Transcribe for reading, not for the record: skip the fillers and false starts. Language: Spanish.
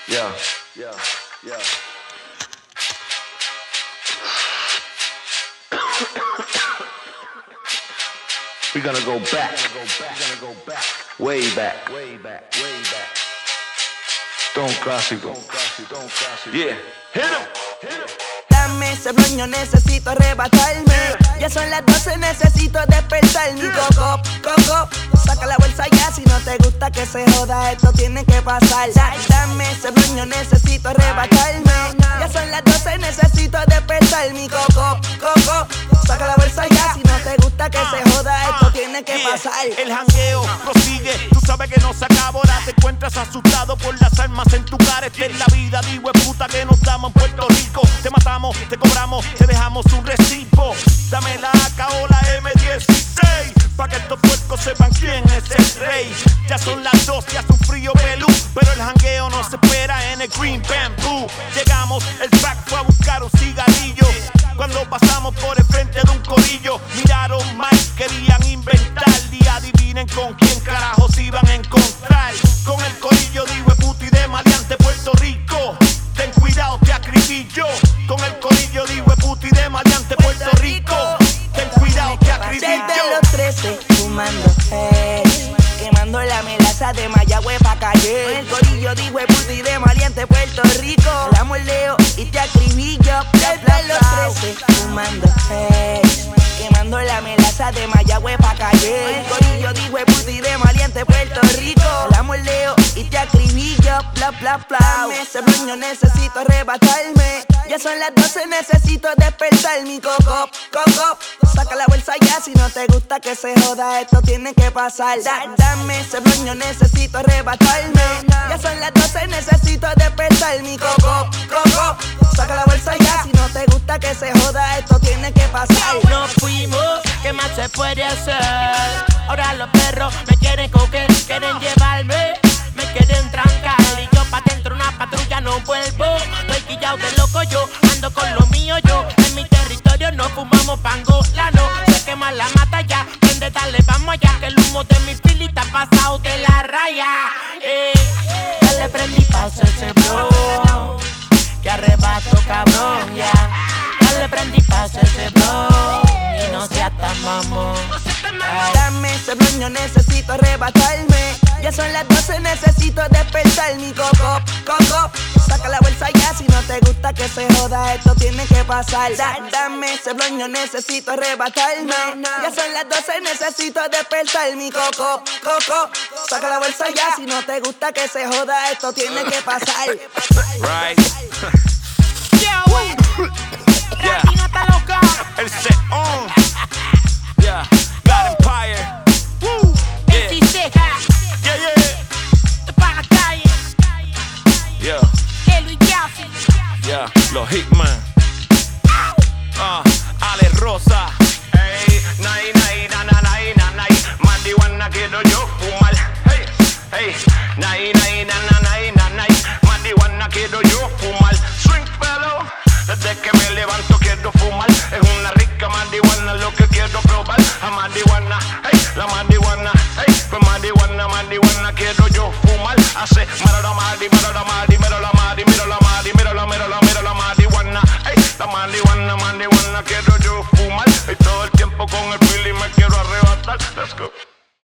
Yeah. We're gonna go back. Way back. Stone clásico. Yeah. Hit him. Dame ese bloño, necesito arrebatarme. Ya son las 12, necesito despertar mi coco. Saca la bolsa ya, si no te gusta que se joda, esto tiene que pasar. Dame ese bloño, necesito arrebatarme. Ya son las 12, necesito despertar mi coco. Saca la bolsa ya, si no te gusta que se joda, esto tiene que pasar. El jangueo prosigue, tú sabes que no se acaba. Ahora te encuentras asustado por las armas en tu cara. Esta es la vida, digo, puta que nos damos en Puerto Rico. Te matamos, te cobramos, te dejamos un recibo. Dame la AK o la M16, pa' que estos puercos sepan quién es el rey. Ya son las 2, ya hace un frío pelú, pero el jangueo no se espera en el Green Bamboo. Llegamos, el pack fue a buscar un cigarrillo. Cuando pasamos por el frente de un corillo, miraron mal, querían inventar. Y adivinen con quién carajos iban a encontrar. Con el corillo de hueputa y de maleante Puerto Rico. Ten cuidado, te acribillo. Con el corillo de hueputa y de maleante Puerto Rico. Ten cuidado, te acribillo. Desde los 13, fumando, quemando la melaza de Mayagüez pa' Calle. Con el corillo de hueputa y de maleante Puerto Rico. Hablamos el leo y te acribillo. Desde los 13, fumando, quemando la melaza de Mayagüez pa' Calle. Con el corillo de hueputa y de maleante Puerto Rico. Hablamos el leo y te acribillo. Dame ese bloño, necesito arrebatarme. Ya son las 12, necesito despertar mi coco. Saca la bolsa ya, si no te gusta que se joda, esto tiene que pasar. Dame ese bloño, necesito arrebatarme. Ya son las 12, necesito despertar mi coco. Saca la bolsa ya, si no te gusta que se joda, esto tiene que pasar. Nos fuimos, ¿qué más se puede hacer? Ahora los perros me quieren coger, quieren llevarme, me quieren trancar. Y yo pa' dentro una patrulla no vuelvo. Estoy quillao de loco, yo ando con lo mío, yo. En mi territorio no fumamos pangolano. Se quema la mata ya, prende, dale, vamos allá. Que el humo de mi filita ha pasado de la raya. Dale, prendí, pasa ese blow. Que arrebato, cabrón, ya. Dale, prendí, pasa ese blow. Y no seas tan mamón. Dame ese bloño, necesito arrebatarme. Ya son las 12, necesito despertar mi coco. Saca la bolsa ya, si no te gusta que se joda, esto tiene que pasar. Dame ese bloño, necesito arrebatarme. Ya son las 12, necesito despertar mi coco. Saca la bolsa ya, si no te gusta que se joda, esto tiene que pasar. Right. Yeah. No está loca. El Seon. Yeah. God Empire. Woo. Yeah. Yeah. Pa' la calle. Yeah. Luis Yassi. Yeah. Los Hitman. Ale Rosa. Hey, nay, marihuana quiero yo fumar. Hey, nay, marihuana quiero yo fumar. Swing fellow, desde que me levanto quiero fumar. Es una rica marihuana lo que quiero probar. A marihuana, hey, la marihuana, hey, pues marihuana quiero yo fumar. Hace marihuana